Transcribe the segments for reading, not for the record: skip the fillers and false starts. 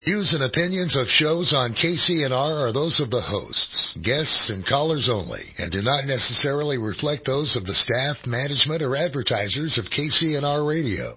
Views and opinions of shows on KCNR are those of the hosts, guests, and callers only, and do not necessarily reflect those of the staff, management, or advertisers of KCNR Radio.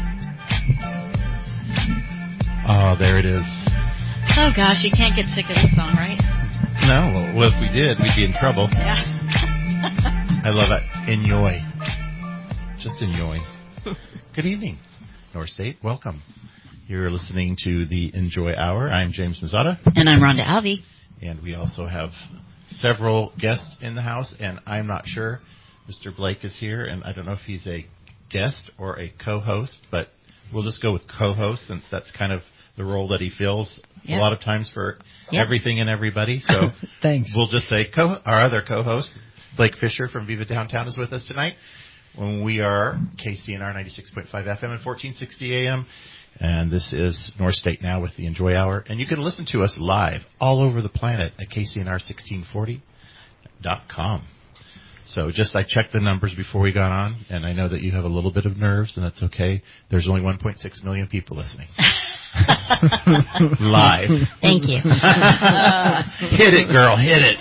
Oh, there it is. Oh, gosh, you can't get sick of this song, right? No, well, if we did, we'd be in trouble. Yeah. I love it. Enjoy. Just enjoy. Good evening, North State. Welcome. You're listening to the Enjoy Hour. I'm James Mazzata. And I'm Rhonda Alvey. And we also have several guests in the house, and I'm not sure. Mr. Blake is here, and I don't know if he's a guest or a co-host, but we'll just go with co-host since that's kind of the role that he fills a lot of times for everything and everybody. So thanks. We'll just say our other co-host, Blake Fisher from Viva Downtown, is with us tonight. When we are KCNR 96.5 FM and 1460 AM. And this is North State Now with the Enjoy Hour. And you can listen to us live all over the planet at KCNR1640.com. So I checked the numbers before we got on, and I know that you have a little bit of nerves, and that's okay. There's only 1.6 million people listening. Live. Thank you. Hit it, girl, hit it.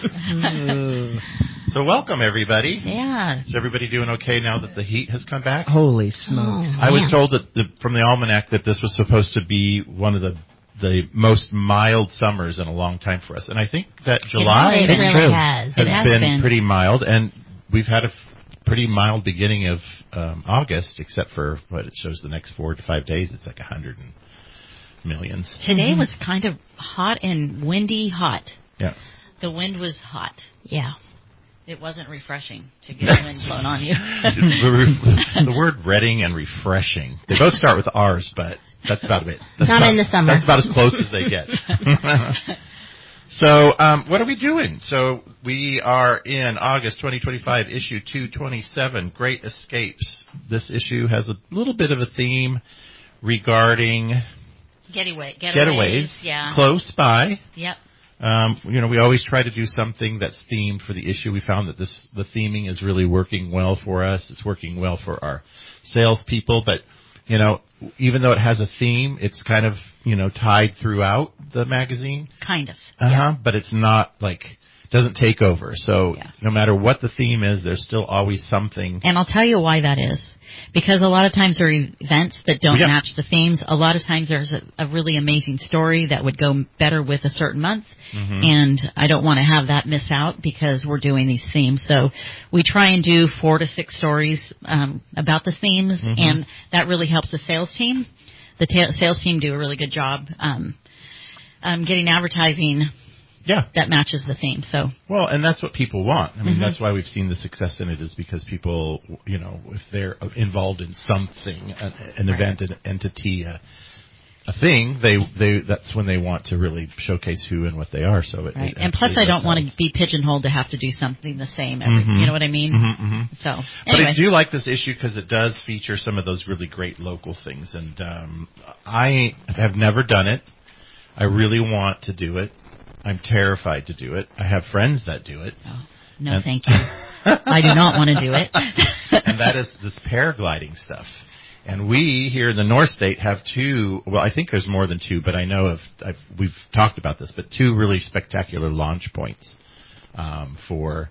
So welcome, everybody. Yeah. Is everybody doing okay now that the heat has come back? Holy smokes. I was told that from the Almanac that this was supposed to be one of the most mild summers in a long time for us. And I think that July has been pretty mild. And we've had a pretty mild beginning of August, except for what it shows the next 4 to 5 days. It's like 100 and millions. Today was kind of hot and windy hot. Yeah. The wind was hot. Yeah. It wasn't refreshing to get wind blowing on you. The word redding and refreshing, they both start with R's, but that's about it. Not in the summer. That's about as close as they get. So what are we doing? So we are in August 2025, issue 227, Great Escapes. This issue has a little bit of a theme regarding getaways. Yeah. Close by. Yep. We always try to do something that's themed for the issue. We found that the theming is really working well for us. It's working well for our salespeople. But, even though it has a theme, it's kind of, tied throughout the magazine. Kind of. But it's not doesn't take over. So no matter what the theme is, there's still always something. And I'll tell you why that is. Because a lot of times there are events that don't match the themes. A lot of times there's a really amazing story that would go better with a certain month. Mm-hmm. And I don't want to have that miss out because we're doing these themes. So we try and do 4 to 6 stories about the themes, and that really helps the sales team. The sales team do a really good job getting advertising that matches the theme. So and that's what people want. I mean, that's why we've seen the success in it is because people, if they're involved in something, an event, an entity, a thing, they that's when they want to really showcase who and what they are. So and plus, I don't want to be pigeonholed to have to do something the same. You know what I mean? So, anyway. But I do like this issue because it does feature some of those really great local things, and I have never done it. I really want to do it. I'm terrified to do it. I have friends that do it. Oh, no, thank you. I do not want to do it. And that is this paragliding stuff. And we here in the North State have 2, well, I think there's more than 2, but I know we've talked about this, but 2 really spectacular launch points for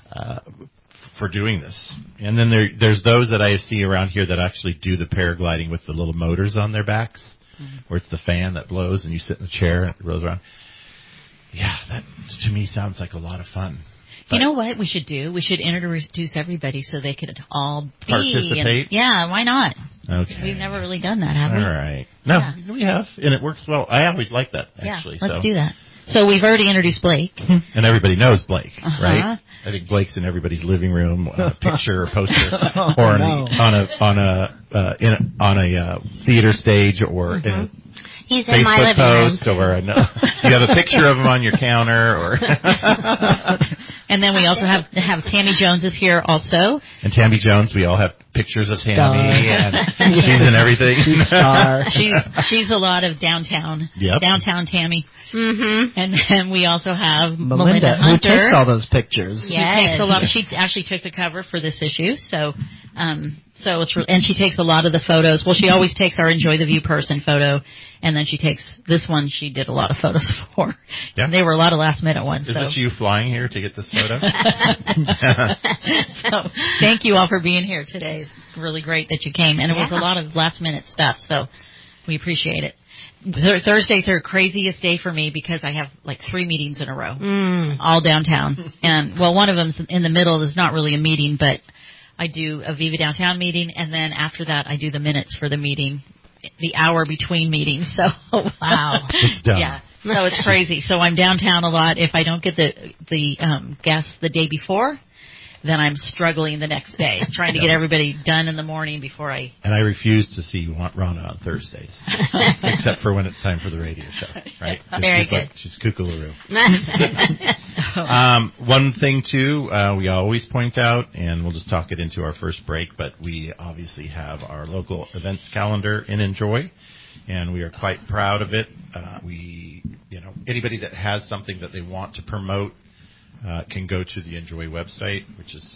doing this. And then there's those that I see around here that actually do the paragliding with the little motors on their backs, where it's the fan that blows and you sit in a chair and it rolls around. Yeah, that to me sounds like a lot of fun. But you know what we should do? We should introduce everybody so they could all participate. Why not? Okay. We've never really done that, have we? All right. No, we have, and it works well. I always like that, actually. Yeah, let's do that. So we've already introduced Blake. And everybody knows Blake, right? I think Blake's in everybody's living room, picture or poster, or on a theater stage, or in a He's Facebook in my living post, room. or you have a picture of him on your counter, or. And then we also have Tammy Jones is here also. And Tammy Jones, we all have pictures of Tammy, and she's in everything. She's a lot of downtown. Yep. Downtown Tammy. Mm-hmm. And then we also have Melinda Hunter, who takes all those pictures. Yes. She actually took the cover for this issue. So So and she takes a lot of the photos. Well, she always takes our Enjoy the View person photo, and then she takes this one. She did a lot of photos for. Yeah. And they were a lot of last minute ones. Is this you flying here to get this photo? So thank you all for being here today. It's really great that you came, and it was a lot of last minute stuff. So we appreciate it. Thursdays are craziest day for me because I have like 3 meetings in a row, all downtown. And well, one of them's in the middle. Is not really a meeting, but I do a Viva Downtown meeting, and then after that, I do the minutes for the meeting, the hour between meetings. So wow, it's done. Yeah, so it's crazy. So I'm downtown a lot. If I don't get the guests the day before, then I'm struggling the next day, trying to get everybody done in the morning before I... And I refuse to see Rhonda on Thursdays, except for when it's time for the radio show, right? Very good. She's kookaloo. One thing, too, we always point out, and we'll just talk it into our first break, but we obviously have our local events calendar in Enjoy, and we are quite proud of it. Anybody that has something that they want to promote can go to the Enjoy website, which is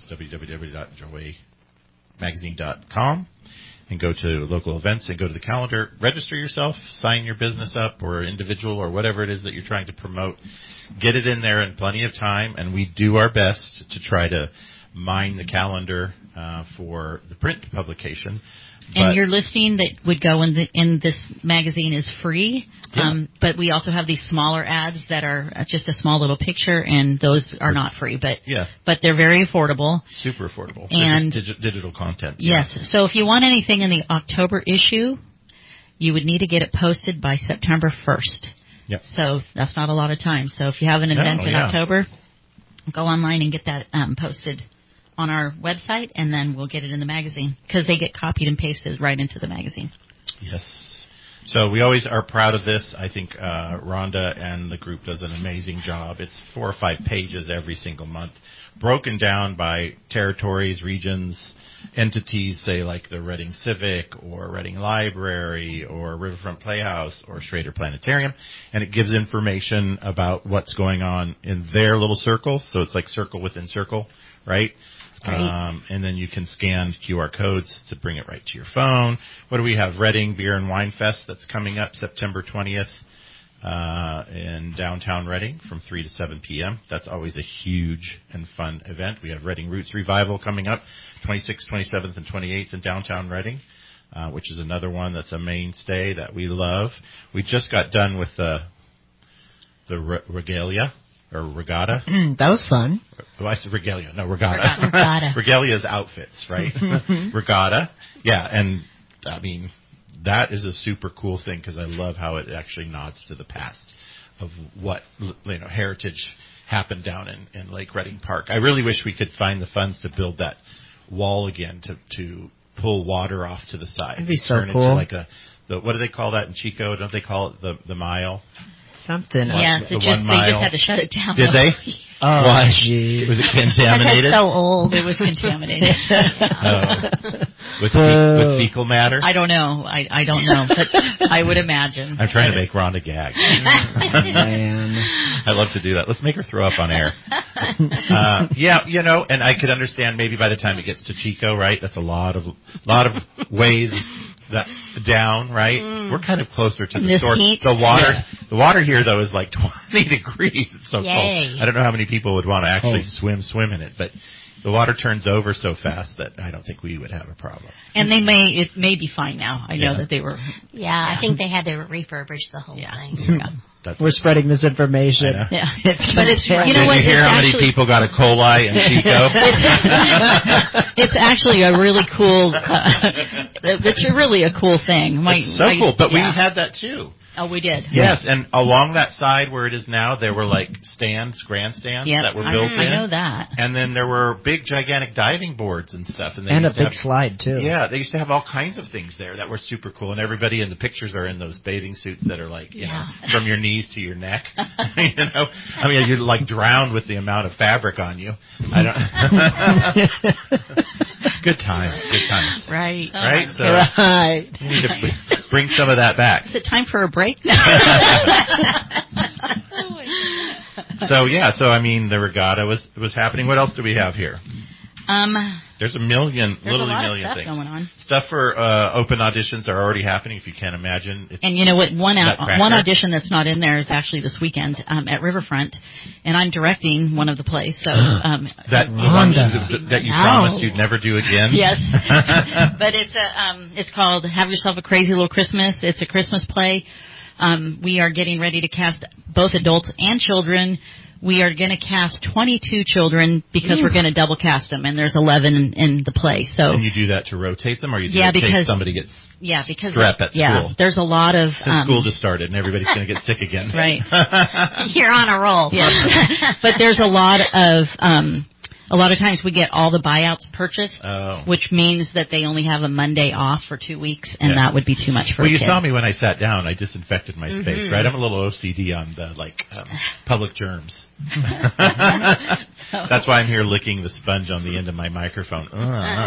www.enjoymagazine.com, and go to local events and go to the calendar. Register yourself, sign your business up or individual or whatever it is that you're trying to promote. Get it in there in plenty of time, and we do our best to try to mine the calendar for the print publication. And your listing that would go in this magazine is free, but we also have these smaller ads that are just a small little picture, and those are not free, but they're very affordable. Super affordable. And digital content. Yes. So if you want anything in the October issue, you would need to get it posted by September 1st. Yep. So that's not a lot of time. So if you have an event in October, go online and get that posted on our website, and then we'll get it in the magazine because they get copied and pasted right into the magazine. Yes. So we always are proud of this. I think Rhonda and the group does an amazing job. It's 4 or 5 pages every single month, broken down by territories, regions, entities, say like the Reading Civic or Reading Library or Riverfront Playhouse or Schrader Planetarium, and it gives information about what's going on in their little circles. So it's like circle within circle, right? And then you can scan QR codes to bring it right to your phone. What do we have? Reading Beer and Wine Fest that's coming up September 20th in downtown Reading from 3 to 7 p.m. That's always a huge and fun event. We have Reading Roots Revival coming up 26th, 27th, and 28th in downtown Reading, which is another one that's a mainstay that we love. We just got done with the Regalia. Or regatta. That was fun. Oh, I said regalia. No, regatta. Regalia is outfits, right? Regatta. Yeah, and I mean, that is a super cool thing because I love how it actually nods to the past of what, heritage happened down in Lake Reading Park. I really wish we could find the funds to build that wall again to pull water off to the side. That'd be so turn cool. Into like what do they call that in Chico? Don't they call it the mile? Something. Yes, they just had to shut it down. Did they? Oh, why? Geez. Was it contaminated? It's so old. It was contaminated. With fecal matter? I don't know. I don't know, but I would imagine. I'm trying to make Rhonda gag. Man. I love to do that. Let's make her throw up on air. And I could understand maybe by the time it gets to Chico, right? That's a lot of ways down, right? We're kind of closer to the source. The water here though is like 20 degrees. It's so cold. I don't know how many people would want to actually swim in it, but the water turns over so fast that I don't think we would have a problem. And it may be fine now. I know that they were. I think they had to refurbish the whole thing. We're spreading this information. Yeah, Did you hear how many people got a coli in Chico? It's actually a really cool. It's really a cool thing. It's so cool, but we had that too. Oh, we did. Yes, and along that side where it is now, there were like grandstands that were built in. I know that. And then there were big, gigantic diving boards and stuff. And a big slide, too. Yeah, they used to have all kinds of things there that were super cool. And everybody in the pictures are in those bathing suits that are like, from your knees to your neck. I mean, you're like drowned with the amount of fabric on you. Good times. Right. Right? So we need to bring some of that back. Is it time for a break now? So I mean, the regatta was happening. What else do we have here? There's a million There's a lot million of stuff things going on. Stuff for open auditions are already happening. If you can't imagine, and you know what? One audition that's not in there is actually this weekend at Riverfront, and I'm directing one of the plays. So that you promised you'd never do again. Yes, but it's called Have Yourself a Crazy Little Christmas. It's a Christmas play. We are getting ready to cast both adults and children. We are going to cast 22 children because we're going to double cast them, and there's 11 in the play. So, and you do that to rotate them, or you do it in case somebody gets strep at school? Yeah, there's a lot of... Since school just started, and everybody's going to get sick again. Right. You're on a roll. Yeah. But there's a lot of times we get all the buyouts purchased, which means that they only have a Monday off for 2 weeks, and that would be too much for a kid. Well, you saw me when I sat down. I disinfected my space, right? I'm a little OCD on the, public germs. That's why I'm here licking the sponge on the end of my microphone. So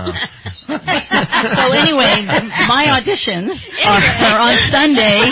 anyway, my auditions are on Sunday.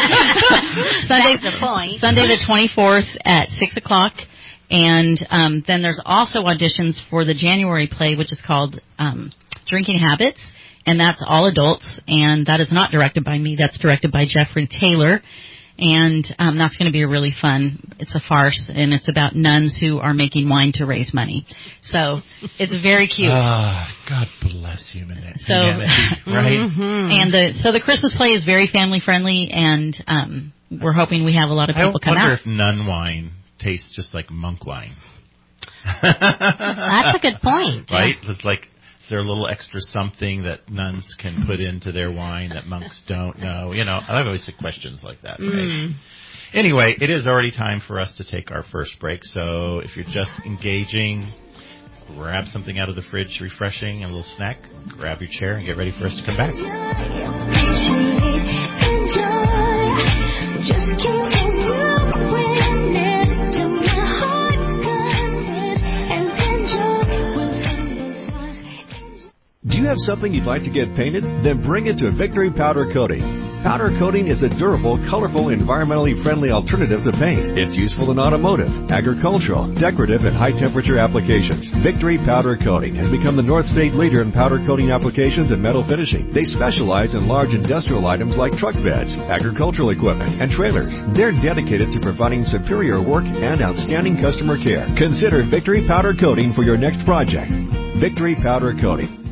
Sunday the 24th at 6 o'clock. And then there's also auditions for the January play, which is called Drinking Habits, and that's all adults, and that is not directed by me. That's directed by Jeffrey Taylor, and that's going to be really fun. It's a farce, and it's about nuns who are making wine to raise money. So it's very cute. God bless humanity, right? And the Christmas play is very family friendly, and we're hoping we have a lot of people come out. I wonder if nun wine tastes just like monk wine. That's a good point. Right? Yeah. It's like, is there a little extra something that nuns can put into their wine that monks don't know? You know, I've always had questions like that. Right? Anyway, it is already time for us to take our first break. So if you're just engaging, grab something out of the fridge, refreshing, a little snack, grab your chair, and get ready for us to come back. Do you have something you'd like to get painted? Then bring it to Victory Powder Coating. Powder coating is a durable, colorful, environmentally friendly alternative to paint. It's useful in automotive, agricultural, decorative, and high-temperature applications. Victory Powder Coating has become the North State leader in powder coating applications and metal finishing. They specialize in large industrial items like truck beds, agricultural equipment, and trailers. They're dedicated to providing superior work and outstanding customer care. Consider Victory Powder Coating for your next project. Victory Powder Coating.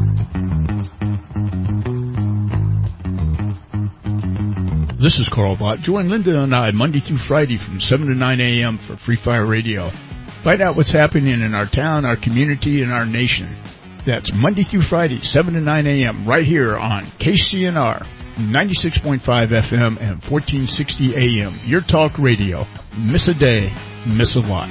This is Carl Bott. Join Linda and I Monday through Friday from 7 to 9 a.m. for Free Fire Radio. Find out what's happening in our town, our community, and our nation. That's Monday through Friday, 7 to 9 a.m. right here on KCNR, 96.5 FM and 1460 AM. Your talk radio. Miss a day, miss a lot.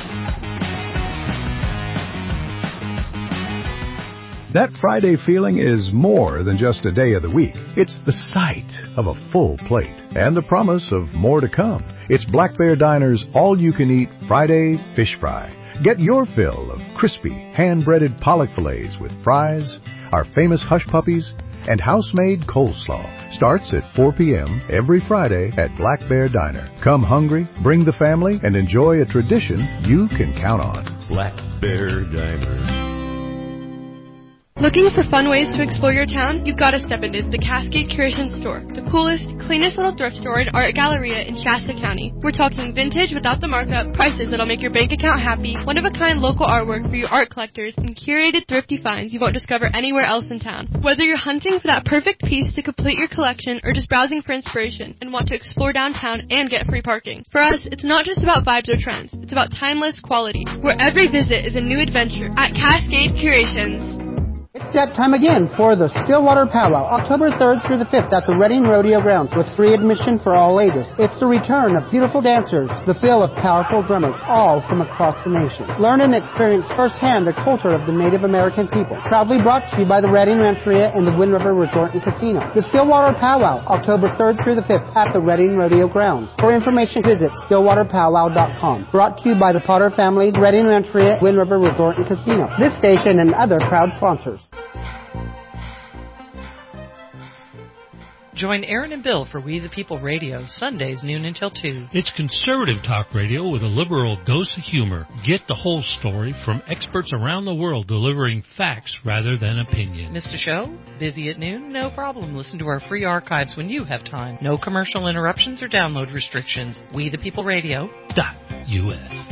That Friday feeling is more than just a day of the week. It's the sight of a full plate and the promise of more to come. It's Black Bear Diner's all-you-can-eat Friday fish fry. Get your fill of crispy, hand-breaded pollock fillets with fries, our famous hush puppies, and house-made coleslaw. Starts at 4 p.m. every Friday at Black Bear Diner. Come hungry, bring the family, and enjoy a tradition you can count on. Black Bear Diner. Looking for fun ways to explore your town? You've got to step into the Cascade Curation Store, the coolest, cleanest little thrift store and art galleria in Shasta County. We're talking vintage without the markup, prices that'll make your bank account happy, one-of-a-kind local artwork for your art collectors, and curated thrifty finds you won't discover anywhere else in town. Whether you're hunting for that perfect piece to complete your collection or just browsing for inspiration and want to explore downtown and get free parking. For us, it's not just about vibes or trends. It's about timeless quality, where every visit is a new adventure at Cascade Curations. It's that time again for the Stillwater Powwow, October 3rd through the 5th at the Reading Rodeo Grounds with free admission for all ages. It's the return of beautiful dancers, the feel of powerful drummers, all from across the nation. Learn and experience firsthand the culture of the Native American people. Proudly brought to you by the Reading Rancheria and the Wind River Resort and Casino. The Stillwater Powwow, October 3rd through the 5th at the Reading Rodeo Grounds. For information, visit stillwaterpowwow.com. Brought to you by the Potter family, Reading Rancheria, Wind River Resort and Casino. This station and other proud sponsors. Join Aaron and Bill for We the People Radio, Sundays noon until 2. It's conservative talk radio with a liberal dose of humor. Get the whole story from experts around the world delivering facts rather than opinion. Missed a show? Busy at noon? No problem. Listen to our free archives when you have time. No commercial interruptions or download restrictions. WeThePeopleRadio.us.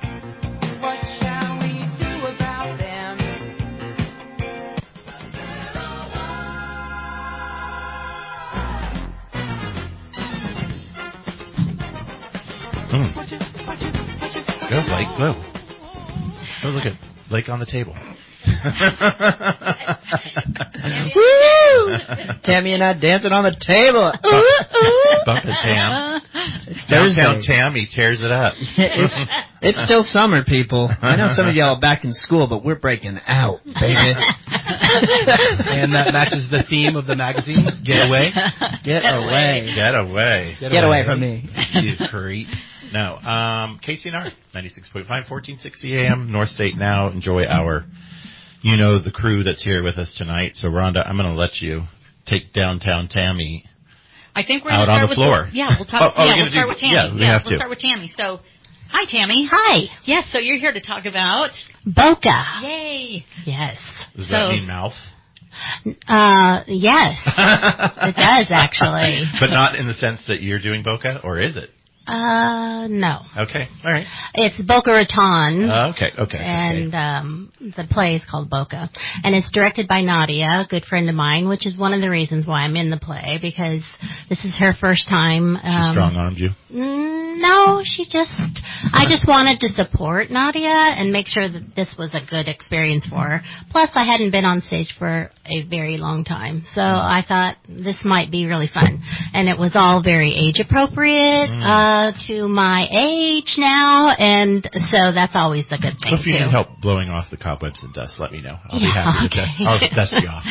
Go, Blake, go. Oh, look at Blake on the table. Woo! Tammy and I dancing on the table. Bump it, Tam. Downtown Tammy tears it up. It's still summer, people. I know some of y'all are back in school, but we're breaking out, baby. And that matches the theme of the magazine. Get away. Get away. Get away. Get away from me. You creep. No. KCNR, 96.5, 1460 AM, North State Now. Enjoy the crew that's here with us tonight. So, Rhonda, I'm going to let you take Downtown Tammy I think we're out on the floor. We'll talk. We'll start with Tammy. Yeah, we'll start with Tammy. So, hi, Tammy. Hi. Yes, so you're here to talk about Boca. Yay. Yes. Does that mean mouth? Yes. It does, actually. But not in the sense that you're doing Boca, or is it? No. Okay, all right. It's Boca Raton. Okay. And the play is called Boca. And it's directed by Nadia, a good friend of mine, which is one of the reasons why I'm in the play, because this is her first time. She strong-armed you? No, I just wanted to support Nadia and make sure that this was a good experience for her. Plus, I hadn't been on stage for a very long time, so I thought this might be really fun. And it was all very age-appropriate to my age now, and so that's always a good thing, If you need help blowing off the cobwebs and dust, let me know. I'll be happy to dust you off.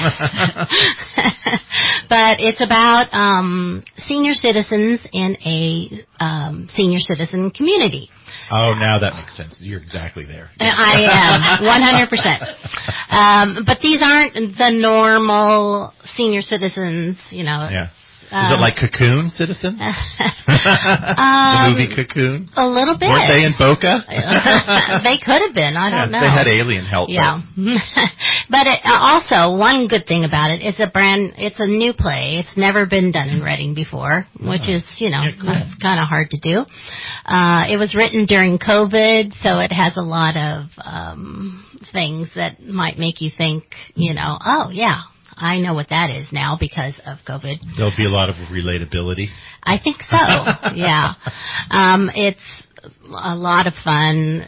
But it's about senior citizens in a senior citizen community. Oh, now that makes sense. You're exactly there. I am, 100%. But these aren't the normal senior citizens, Yeah. Is it like Cocoon, Citizen? The movie Cocoon? A little bit. Weren't they in Boca? They could have been. I don't know. They had alien help. Yeah. But also, one good thing about it is it's a new play. It's never been done in Reading before, which is, it's kind of hard to do. It was written during COVID, so it has a lot of things that might make you think, oh, yeah. I know what that is now because of COVID. There'll be a lot of relatability. I think so, yeah. It's a lot of fun.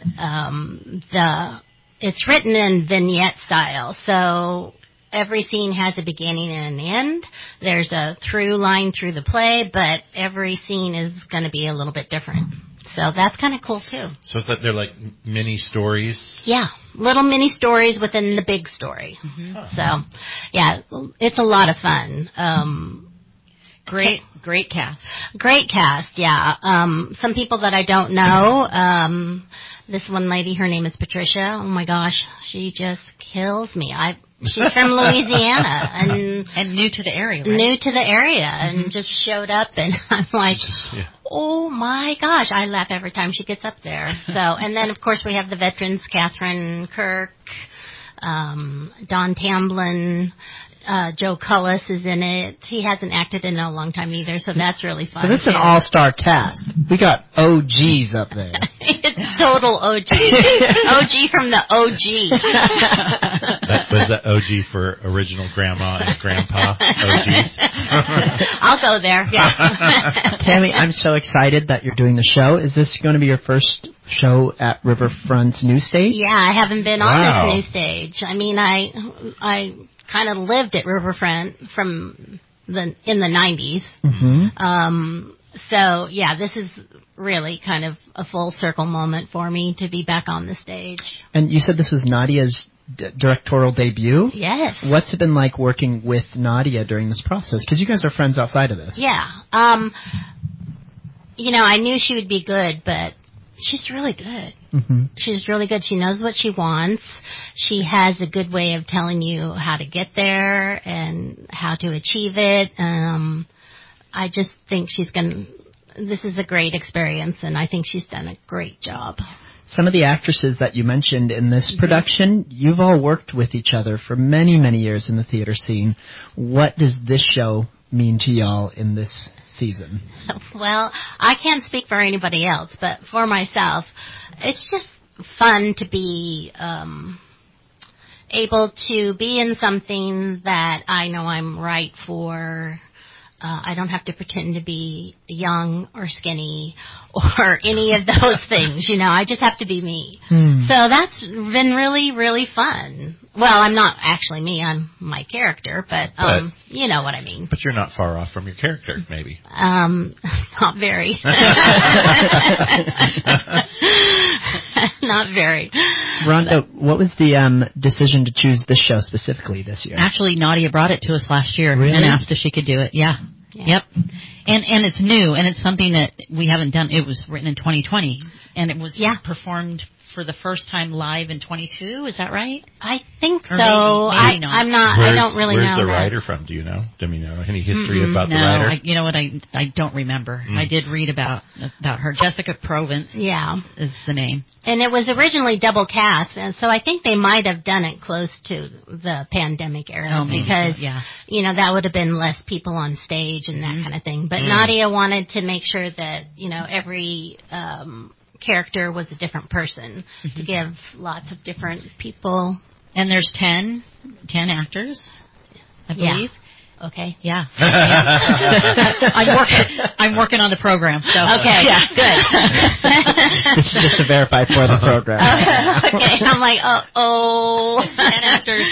It's written in vignette style, so every scene has a beginning and an end. There's a through line through the play, but every scene is going to be a little bit different. So that's kind of cool, too. So they're like mini stories? Yeah, little mini stories within the big story. Mm-hmm. So, yeah, it's a lot of fun. Great cast. Great cast, yeah. Some people that I don't know. This one lady, her name is Patricia. Oh, my gosh, she just kills me. She's from Louisiana and new to the area, right? New to the area, and just showed up, and I'm like, oh my gosh, I laugh every time she gets up there. So, and then of course we have the veterans, Catherine Kirk, Don Tamblin, Joe Cullis is in it. He hasn't acted in a long time either, so that's really fun. So this is an all-star cast. We got OGs up there. It's total OG. OG from the OG. Was that OG for original grandma and grandpa? OGs? I'll go there, yeah. Tammy, I'm so excited that you're doing the show. Is this going to be your first show at Riverfront's new stage? Yeah, I haven't been on this new stage. I mean, I kind of lived at Riverfront in the 90s. Mm-hmm. So, yeah, this is really kind of a full circle moment for me to be back on the stage. And you said this was Nadia's directorial debut? Yes. What's it been like working with Nadia during this process? Because you guys are friends outside of this. Yeah. I knew she would be good, but She's really good. Mm-hmm. She's really good. She knows what she wants. She has a good way of telling you how to get there and how to achieve it. I just think this is a great experience, and I think she's done a great job. Some of the actresses that you mentioned in this production, you've all worked with each other for many, many years in the theater scene. What does this show mean to y'all in this season? Well, I can't speak for anybody else, but for myself, it's just fun to be able to be in something that I know I'm right for. I don't have to pretend to be young or skinny or any of those things, I just have to be me. So that's been really, really fun. Well, I'm not actually me, I'm my character, but you know what I mean. But you're not far off from your character, maybe. Not very. Not very. Rhonda, what was the decision to choose this show specifically this year? Actually, Nadia brought it to us last year Really? and asked if she could do it. Yeah. Yep. And it's new, and it's something that we haven't done. It was written in 2020, and it was performed for the first time live in 22. Is that right? I think so. Maybe not. I'm not. I don't really know. Where's the that. writer from? Do you know? Any history about the no, writer? you know what? I don't remember. I did read about her. Jessica Provence. Yeah, is the name. And it was originally double cast, and so I think they might have done it close to the pandemic era because that would have been less people on stage and that kind of thing. But Nadia wanted to make sure that every character was a different person to give lots of different people. And there's 10 actors, I believe. Okay. Yeah. I'm working on the program. So okay. Yeah. Good. This is just to verify for the program. Okay. I'm like, 10 actors,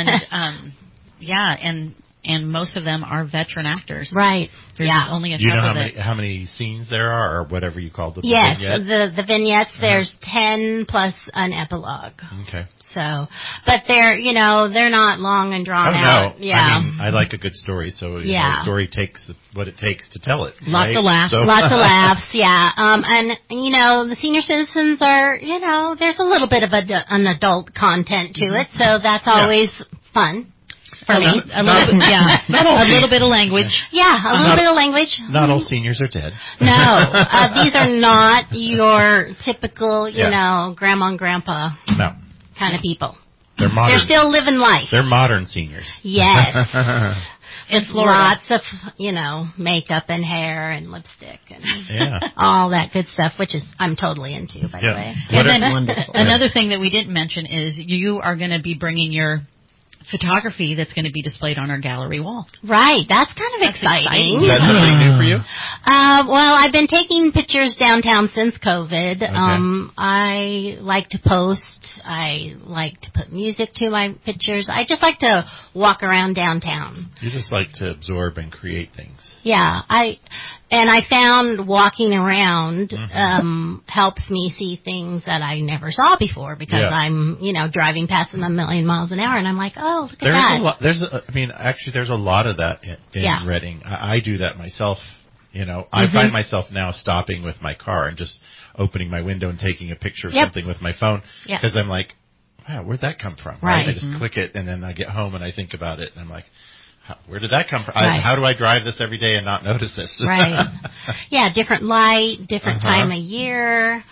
and most of them are veteran actors. Right. There's only a couple. You know how how many scenes there are, or whatever you call them? Yes, vignettes? the vignettes. There's 10 plus an epilogue. Okay. So, but they're not long and drawn out. No. I mean, I like a good story, so a story takes what it takes to tell it. Lots of laughs. Lots of laughs, yeah. And, the senior citizens are, there's a little bit of an adult content to it, so that's always fun. For me. A little bit of language. Yeah, a little bit of language. Not all seniors are dead. No, these are not your typical, grandma and grandpa. No. Kind of people. They're modern. They're still living life. They're modern seniors. Yes. It's lots of, makeup and hair and lipstick and all that good stuff, which is I'm totally into, by the way. And then another thing that we didn't mention is you are going to be bringing your photography that's going to be displayed on our gallery wall. Right. That's kind of exciting. Is that something new for you? Well, I've been taking pictures downtown since COVID. Okay. I like to post. I like to put music to my pictures. I just like to walk around downtown. You just like to absorb and create things. Yeah. I found walking around helps me see things that I never saw before because I'm, driving past them a million miles an hour, and I'm like, oh, look at that. There's a lot of that in Reading. I do that myself. I find myself now stopping with my car and just opening my window and taking a picture of something with my phone because I'm like, wow, where'd that come from? Right. I just click it, and then I get home and I think about it, and I'm like, where did that come from? Right. How do I drive this every day and not notice this? Right. Yeah, different light, different time of year.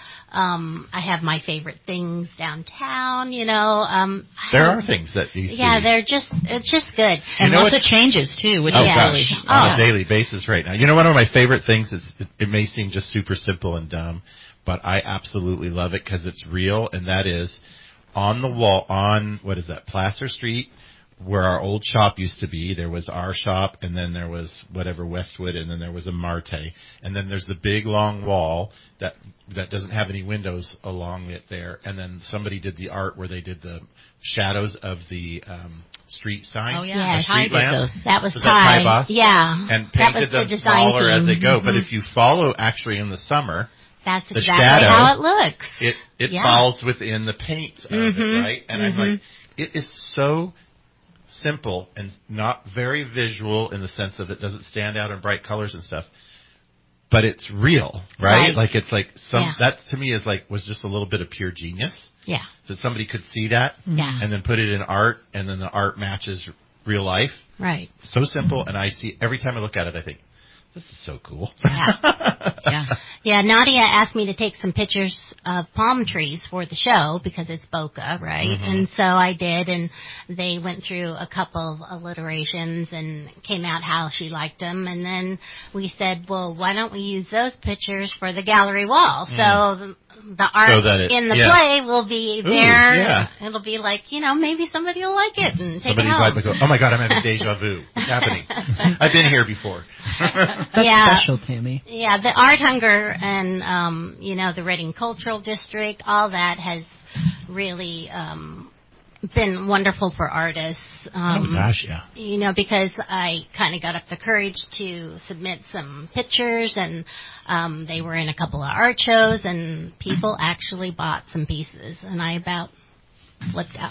I have my favorite things downtown, there are things that you see. Yeah, it's just good. And lots of changes, too, which is really... on a daily basis right now. One of my favorite things is, it may seem just super simple and dumb, but I absolutely love it because it's real, and that is on the wall, Placer Street, where our old shop used to be. There was our shop, and then there was Westwood, and then there was a Marte, and then there's the big long wall that doesn't have any windows along it there, and then somebody did the art where they did the shadows of the street sign. Oh yeah, the street lamp. That was Ty Boss. Yeah, and painted them smaller as they go. But if you follow actually in the summer, that's the exactly shadow, how it looks. It falls within the paint of it, right? And I'm like, it is so simple and not very visual in the sense of it doesn't stand out in bright colors and stuff. but it's real, right? Right. Like it's like that to me is like was just a little bit of pure genius. Yeah. That somebody could see that and then put it in art, and then the art matches real life. Right. So simple, and I see every time I look at it, I think, this is so cool. Yeah, Nadia asked me to take some pictures of palm trees for the show because it's Boca, right? Mm-hmm. And so I did, and they went through a couple of alliterations and came out how she liked them. And then we said, well, why don't we use those pictures for the gallery wall? So the art in the play will be there. Yeah. It'll be like, maybe somebody will like it and take it home. Somebody might go, oh my God, I'm having deja vu. What's happening? I've been here before. That's special, Tammy. Yeah, the Art Hunger and, the Reading Cultural District, all that has really been wonderful for artists. Because I kind of got up the courage to submit some pictures, and they were in a couple of art shows, and people actually bought some pieces, and I about flipped out.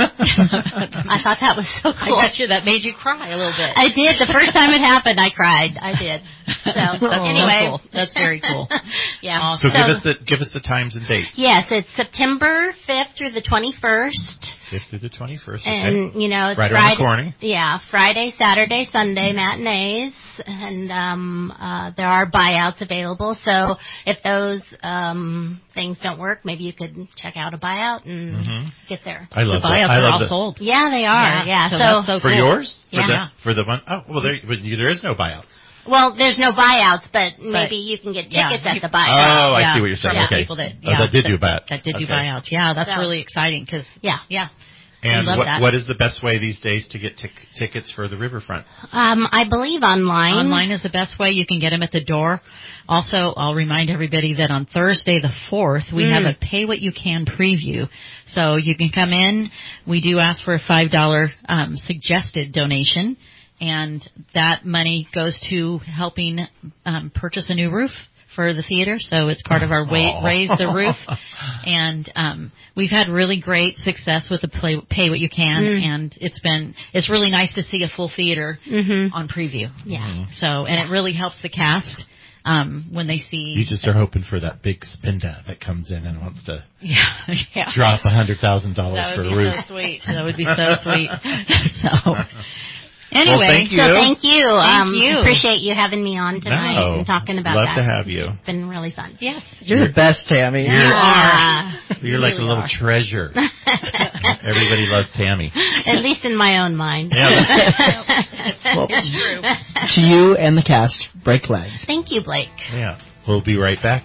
I thought that was so cool. I bet you that made you cry a little bit. I did. The first time it happened, I cried. I did. So anyway, cool. That's very cool. Yeah. Awesome. So give us the times and dates. Yes, it's September 5th through the 21st. 5th through the 21st. Okay. And it's right around the corner. Yeah, Friday, Saturday, Sunday matinees, and there are buyouts available. So if those things don't work, maybe you could check out a buyout and get there. I love the buyouts that. are all sold. Yeah, they are. Yeah. So that's so for cool. yours? Yeah. For the one? Oh, well, there is no buyouts. Well, there's no buyouts, but maybe you can get tickets at the buyout. Oh, I see what you're saying. Okay. People that did do buyouts. That did do buyouts. Yeah, that's really exciting because And what is the best way these days to get tickets for the Riverfront? I believe online. Online is the best way. You can get them at the door. Also, I'll remind everybody that on Thursday the 4th, we have a Pay What You Can preview. So you can come in. We do ask for a $5 suggested donation, and that money goes to helping purchase a new roof for the theater, so it's part of our Raise the Roof. And we've had really great success with the Pay What You Can, and it's really nice to see a full theater on preview. Yeah. So, and it really helps the cast when they see. You just are hoping for that big spinda that comes in and wants to drop $100,000 for a roof. That would be so sweet. That would be so sweet. So. Anyway, well, thank you. So thank you. Thank you. Appreciate you having me on tonight and talking about Love that. to have you. It's been really fun. Yes. You're the best, Tammy. You are. You're like a little treasure. Everybody loves Tammy. At least in my own mind. Yeah. Well, it's true. To you and the cast, break legs. Thank you, Blake. Yeah. We'll be right back.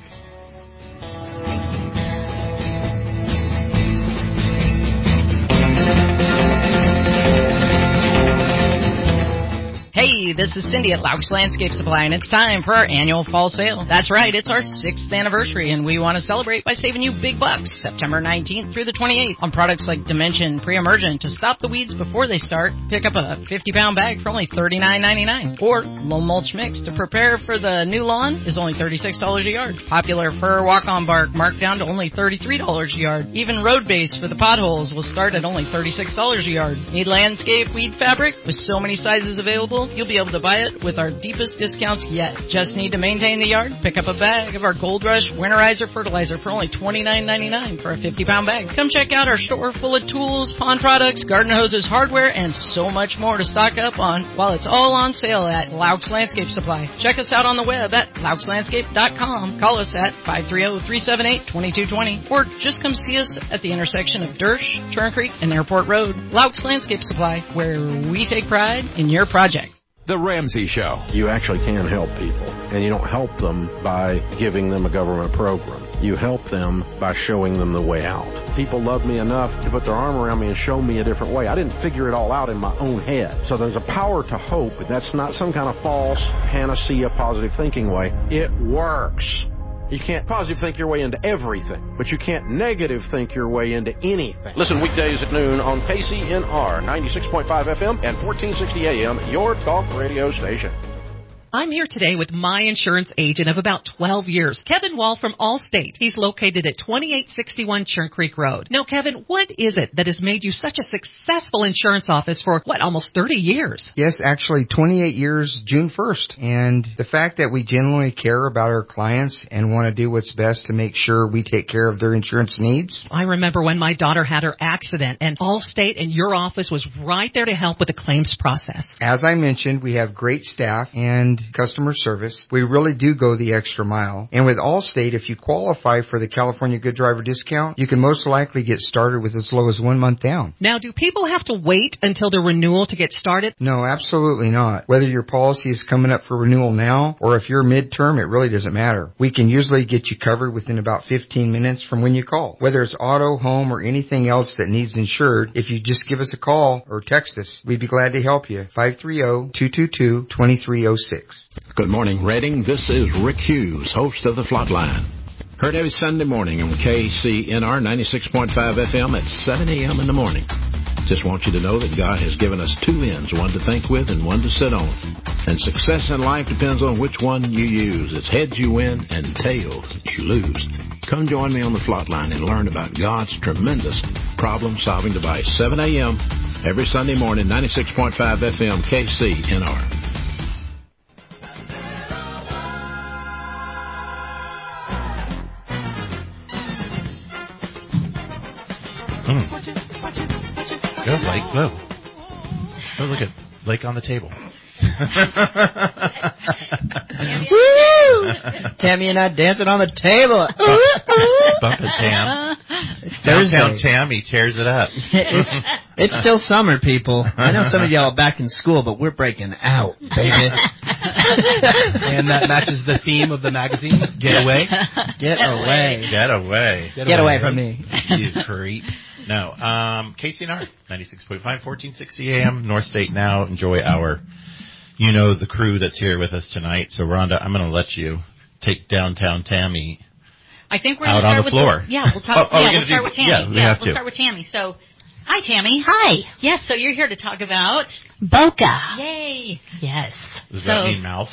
Hey, this is Cindy at Laux Landscape Supply, and it's time for our annual fall sale. That's right, it's our 6th anniversary, and we want to celebrate by saving you big bucks September 19th through the 28th on products like Dimension Pre-Emergent to stop the weeds before they start. Pick up a 50-pound bag for only $39.99. Or Low Mulch Mix to prepare for the new lawn is only $36 a yard. Popular Fir Walk-On Bark marked down to only $33 a yard. Even Road Base for the potholes will start at only $36 a yard. Need landscape weed fabric? With so many sizes available, you'll be able to buy it with our deepest discounts yet. Just need to maintain the yard? Pick up a bag of our Gold Rush Winterizer Fertilizer for only $29.99 for a 50-pound bag. Come check out our store full of tools, pond products, garden hoses, hardware, and so much more to stock up on while it's all on sale at Laux Landscape Supply. Check us out on the web at lauxlandscape.com. Call us at 530-378-2220 or just come see us at the intersection of Dersh, Turner Creek, and Airport Road. Laux Landscape Supply, where we take pride in your project. The Ramsey Show. You actually can help people, and you don't help them by giving them a government program. You help them by showing them the way out. People love me enough to put their arm around me and show me a different way. I didn't figure it all out in my own head. So there's a power to hope, and that's not some kind of false panacea positive thinking way. It works. You can't positive think your way into everything, but you can't negative think your way into anything. Listen weekdays at noon on KCNR 96.5 FM and 1460 AM, your talk radio station. I'm here today with my insurance agent of about 12 years, Kevin Wall from Allstate. He's located at 2861 Churn Creek Road. Now, Kevin, what is it that has made you such a successful insurance office for, almost 30 years? Yes, actually 28 years June 1st. And the fact that we genuinely care about our clients and want to do what's best to make sure we take care of their insurance needs. I remember when my daughter had her accident and Allstate and your office was right there to help with the claims process. As I mentioned, we have great staff and customer service. We really do go the extra mile. And with Allstate, if you qualify for the California Good Driver discount, you can most likely get started with as low as 1 month down. Now, do people have to wait until the renewal to get started? No, absolutely not. Whether your policy is coming up for renewal now or if you're midterm, it really doesn't matter. We can usually get you covered within about 15 minutes from when you call. Whether it's auto, home, or anything else that needs insured, if you just give us a call or text us, we'd be glad to help you. 530-222-2306. Good morning, Redding. This is Rick Hughes, host of The Flatline. Heard every Sunday morning on KCNR 96.5 FM at 7 a.m. in the morning. Just want you to know that God has given us two ends, one to think with and one to sit on. And success in life depends on which one you use. It's heads you win and tails you lose. Come join me on The Flatline and learn about God's tremendous problem-solving device. 7 a.m. every Sunday morning, 96.5 FM, KCNR. Go, Blake, go. Oh, look at Blake on the table. Woo! Tammy and I dancing on the table. Bump it, Tam. It's Downtown Thursday. Tammy tears it up. It's still summer, people. I know some of y'all are back in school, but we're breaking out, baby. And that matches the theme of the magazine. Get away. Get away. Get away. Get away from me. You creep. No. KCNR, 96.5, 1460 AM, North State Now. Enjoy our, the crew that's here with us tonight. So, Rhonda, I'm going to let you take Downtown Tammy I think we're out gonna on start the floor. We'll talk. We'll start with Tammy. Yeah, we have to. We'll start with Tammy. So, hi, Tammy. Hi. Yes, so you're here to talk about Boca. Yay. Yes. Does that mean mouth?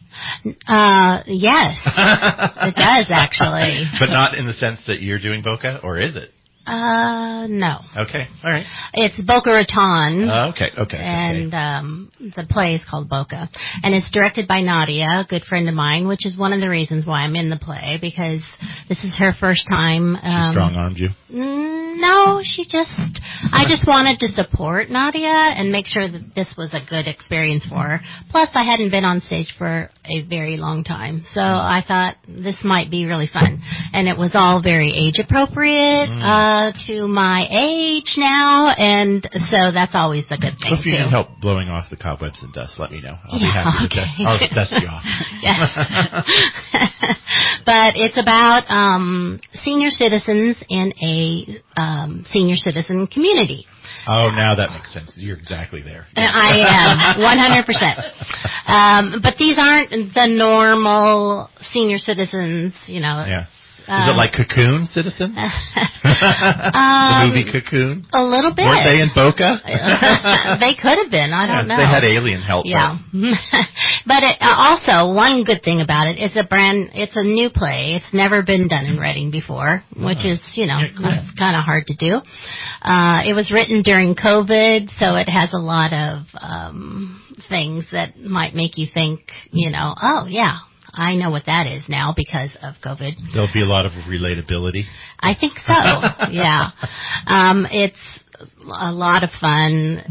Yes. It does, actually. But not in the sense that you're doing Boca, or is it? No. Okay, all right. It's Boca Raton. Okay. And the play is called Boca. And it's directed by Nadia, a good friend of mine, which is one of the reasons why I'm in the play, because this is her first time. She strong-armed you? No, I just wanted to support Nadia and make sure that this was a good experience for her. Plus, I hadn't been on stage for a very long time, so I thought this might be really fun. And it was all very age-appropriate to my age now, and so that's always a good thing, If you need help blowing off the cobwebs and dust, let me know. I'll be happy to dust you off. Yeah. But it's about senior citizens in a senior citizen community. Oh, now that makes sense. You're exactly there. I am, 100%. But these aren't the normal senior citizens, Yeah. Is it like Cocoon, Citizen? The movie Cocoon? A little bit. Weren't they in Boca? They could have been. I don't know. They had alien help. Yeah. But also, one good thing about it is it's a new play. It's never been done in Redding before, which is, it's kind of hard to do. It was written during COVID, so it has a lot of things that might make you think, oh, yeah. I know what that is now because of COVID. There'll be a lot of relatability. I think so, yeah. It's a lot of fun.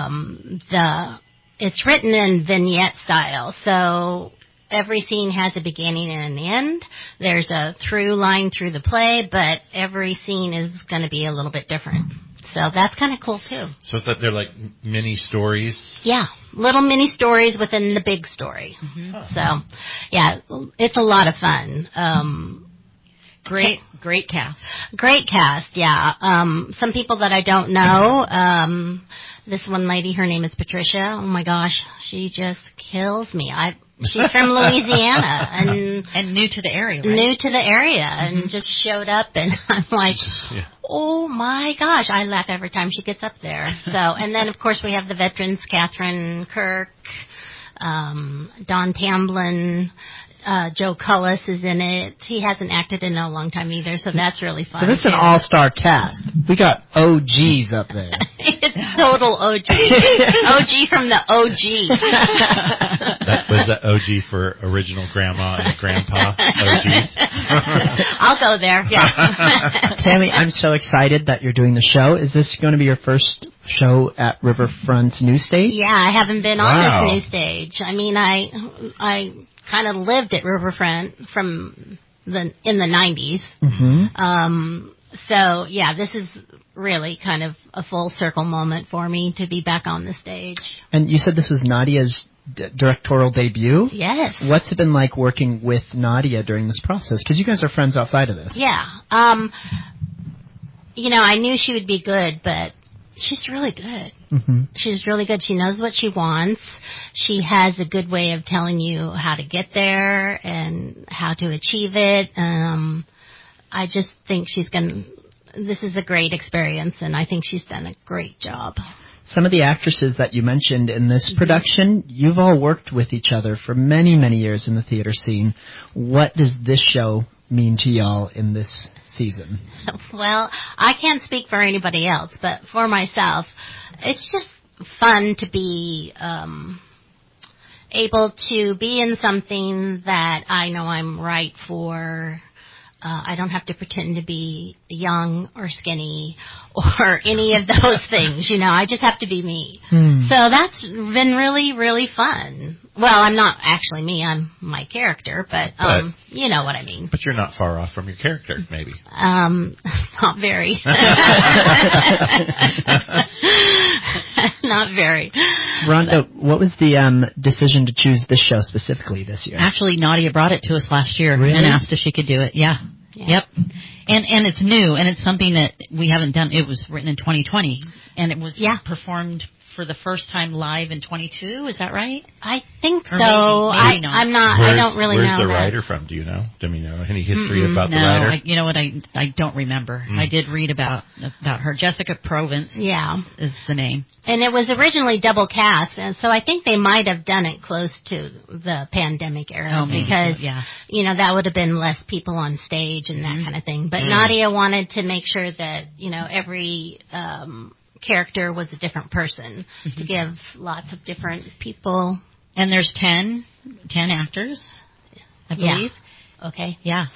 It's written in vignette style, so every scene has a beginning and an end. There's a through line through the play, but every scene is going to be a little bit different. So that's kind of cool, too. So they're like mini stories? Yeah, little mini stories within the big story. Mm-hmm. So, yeah, it's a lot of fun. Great cast. Great cast, yeah. Some people that I don't know. This one lady, her name is Patricia. Oh, my gosh, she just kills me. She's from Louisiana and new to the area, right? New to the area, and just showed up, and I'm like, oh my gosh! I laugh every time she gets up there. So, and then of course we have the veterans, Catherine Kirk, Don Tamblyn. Joe Cullis is in it. He hasn't acted in a long time either, so that's really fun. So this is an all-star cast. We got OGs up there. It's total OG. OG from the OG. That was the OG for original grandma and grandpa OGs. I'll go there, yeah. Tammy, I'm so excited that you're doing the show. Is this going to be your first show at Riverfront's new stage? Yeah, I haven't been on this new stage. I mean, I kind of lived at Riverfront in the 90s. Mm-hmm. So yeah, this is really kind of a full circle moment for me to be back on the stage. And you said this was Nadia's directorial debut? Yes. What's it been like working with Nadia during this process? Because you guys are friends outside of this. Yeah. I knew she would be good, but she's really good. Mm-hmm. She's really good. She knows what she wants. She has a good way of telling you how to get there and how to achieve it. I just think this is a great experience, and I think she's done a great job. Some of the actresses that you mentioned in this production, you've all worked with each other for many, many years in the theater scene. What does this show mean to y'all in this season? Well, I can't speak for anybody else, but for myself, it's just fun to be able to be in something that I know I'm right for. I don't have to pretend to be young or skinny or any of those things, I just have to be me. So that's been really, really fun. Well, I'm not actually me, I'm my character, but you know what I mean. But you're not far off from your character, maybe. Not very. Not very. Rhonda, what was the decision to choose this show specifically this year? Actually, Nadia brought it to us last year Really? and asked if she could do it. Yeah. Yep. And it's new, and it's something that we haven't done. It was written in 2020, and it was performed for the first time live in 22. Is that right? I think or so. Maybe not. I'm not. I don't really know. Where's the that. writer from? Do you know? Do you know any history about the writer? No, you know what? I don't remember. I did read about her. Jessica Provence. Yeah, is the name. And it was originally double cast, and so I think they might have done it close to the pandemic era because that would have been less people on stage and that kind of thing. But Nadia wanted to make sure that every character was a different person to give lots of different people. And there's 10 actors, I believe. Okay. Yeah.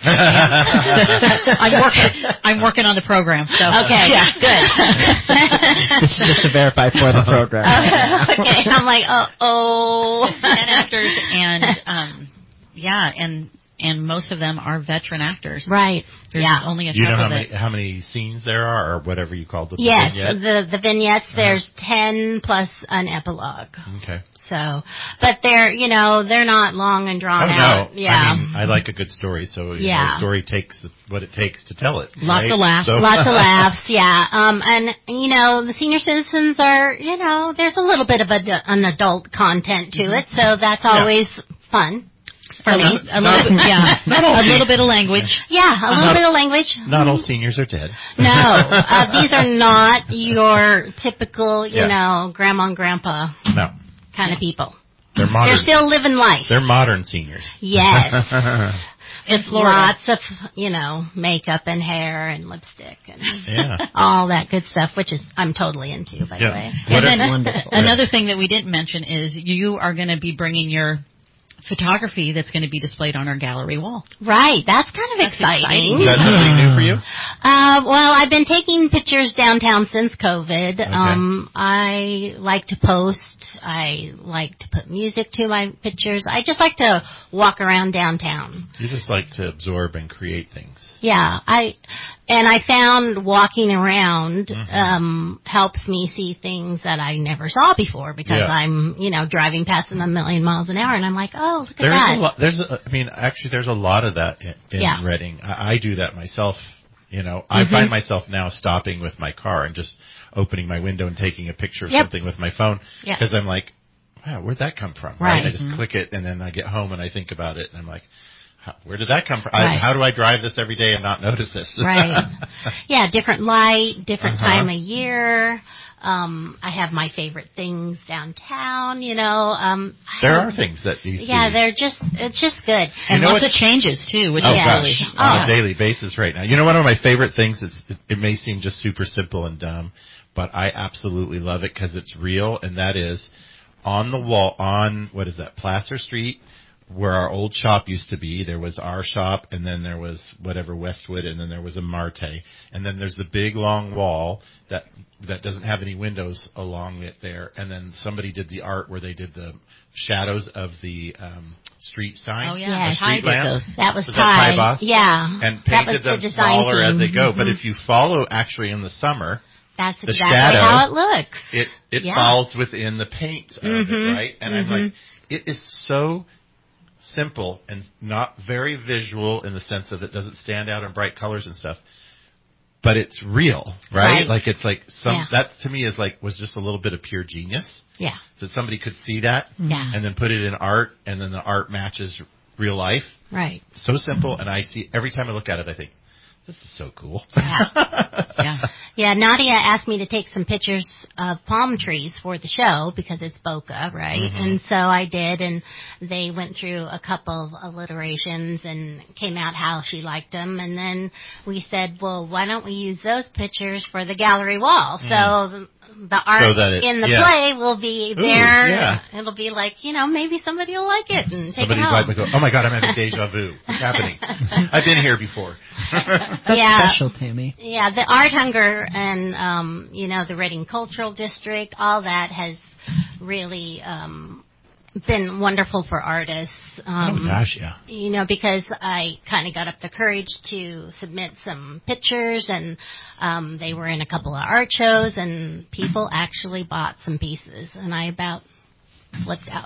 I'm working on the program. So. Okay. Yeah. Good. This is just to verify for the program. Okay. I'm like, 10 actors, and most of them are veteran actors. Right. There's only a couple. You know how many scenes there are, or whatever you call them? Yes, vignettes? the vignettes. There's 10 plus an epilogue. Okay. So, but they're not long and drawn out. No. Yeah. I mean, I like a good story, so a story takes what it takes to tell it. Lots of laughs. Lots of laughs, yeah. And the senior citizens are, there's a little bit of an adult content to it, so that's always fun. For me, a little bit of language. Yeah, a little bit of language. Not all seniors are dead. No, these are not your typical, grandma and grandpa kind of people. They're modern. They're still living life. They're modern seniors. Yes. It's lots of, makeup and hair and lipstick and all that good stuff, which is I'm totally into, by the way. And then another thing that we didn't mention is you are going to be bringing your photography that's going to be displayed on our gallery wall. Right. That's kind of exciting. Is that something new for you? Well, I've been taking pictures downtown since COVID. Okay. I like to post. I like to put music to my pictures. I just like to walk around downtown. You just like to absorb and create things. Yeah. I found walking around helps me see things that I never saw before because I'm, driving past them a million miles an hour and I'm like, oh, look at that. There's a lot of that in Reading. I do that myself. I find myself now stopping with my car and just opening my window and taking a picture of something with my phone because I'm like, wow, where'd that come from? Right. I just click it and then I get home and I think about it and I'm like, where did that come from? Right. How do I drive this every day and not notice this? Right. Yeah, different light, different time of year. I have my favorite things downtown, you know. There are things that you see. Yeah, it's just good. And lots of changes, too, which is really... on a daily basis right now. You know, one of my favorite things is, it may seem just super simple and dumb, but I absolutely love it because it's real, and that is on the wall, on, what is that, Placer Street, where our old shop used to be. There was our shop, and then there was whatever Westwood, and then there was a Marte, and then there's the big long wall that doesn't have any windows along it there, and then somebody did the art where they did the shadows of the street sign. Oh yeah, the street lamp. That was Ty. Boss? Yeah, and painted them smaller as they go. But if you follow actually in the summer, that's the exactly shadow, how it looks. It falls within the paint of it, right? And I'm like, it is so simple and not very visual in the sense of it doesn't stand out in bright colors and stuff, but it's real, right? Like it's like that to me is like was just a little bit of pure genius. Yeah, that somebody could see that and then put it in art, and then the art matches real life. Right. So simple, and I see every time I look at it, I think, this is so cool. Yeah, Nadia asked me to take some pictures of palm trees for the show because it's Boca, right? And so I did, and they went through a couple of alliterations and came out how she liked them. And then we said, well, why don't we use those pictures for the gallery wall? So the art in the play will be there. Yeah. It'll be like, you know, maybe somebody will like it and take it home. Somebody might go, oh my God, I'm having deja vu. What's happening? I've been here before. That's special, Tammy. Yeah, the Art Hunger and, you know, the Reading Cultural District, all that has really been wonderful for artists. Oh gosh, yeah. You know, because I kind of got up the courage to submit some pictures, and they were in a couple of art shows, and people actually bought some pieces, and I about flipped out.